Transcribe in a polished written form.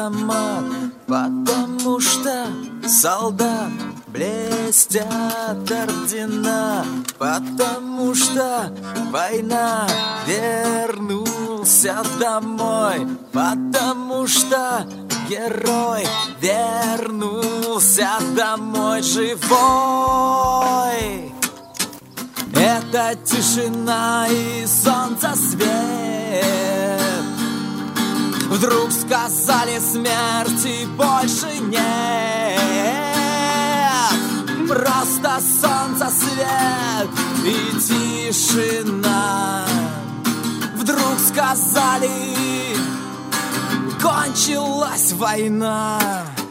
автомат, потому что солдат блестят ордена, потому что война, вернулся домой, потому что герой вернулся домой живой. Это тишина и солнца свет. Вдруг сказали, смерти больше нет. Просто солнце свет и тишина. Вдруг сказали, кончилась война.